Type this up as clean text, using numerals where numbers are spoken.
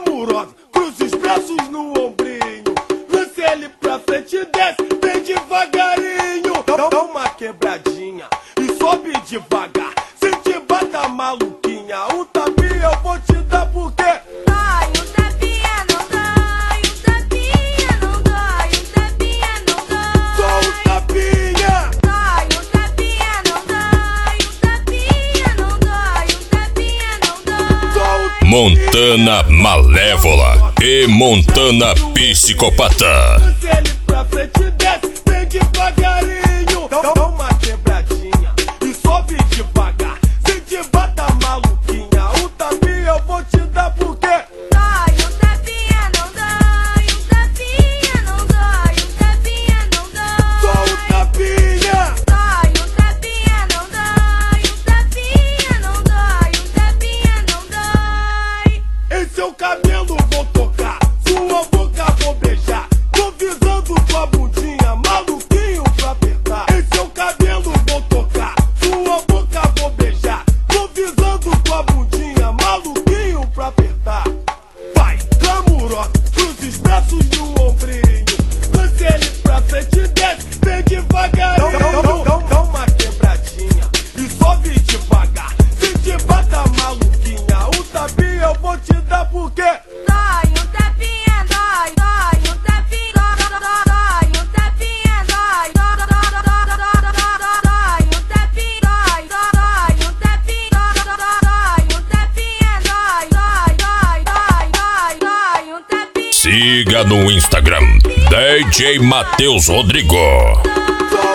glamurosa, cruza os braços no ombrinho, lance ele pra frente e desce, vem devagarinho. Dá uma quebradinha e sobe devagar, se te bata maluquinha, um tapinha eu vou te dar porque dói, um tapinha não dói, um tapinha não dói, um tapinha não dói. só um tapinha. Dói, um tapinha não dói, um tapinha não dói, um tapinha não dói. Montana Malévola e Montana Psicopata. Lance ele pra frente e desce, vem devagarinho. Dá uma quebradinha e sobe devagar, se te bata maluquinha, um tapinha eu vou te dar porque Dói, um tapinha não dói, um tapinha não dói, um tapinha não dói. só um tapinha. Dói, um tapinha não dói, um tapinha não dói, um tapinha não dói. Em seu cabelo vou tocar, sua boca vou beijar, tô visando tua bundinha, maluquinho pra apertar. Em seu cabelo vou tocar, sua boca vou beijar, tô visando tua bundinha, maluquinho pra apertar. Vai, glamurosa, cruza os braços no ombrinho, lance ele pra frente e desce, vem devagarinho. Dá uma quebradinha e sobe devagar, se te bata maluquinha, um tapinha eu vou te dar porque Dói, um tapinha dói, dói, um tapinha dói, um tapinha dói, dói, um tapinha dói, dói, um tapinha dói, um tapinha dói, dói, um tapinha. Siga no Instagram DJ Matheus Rodrigo. só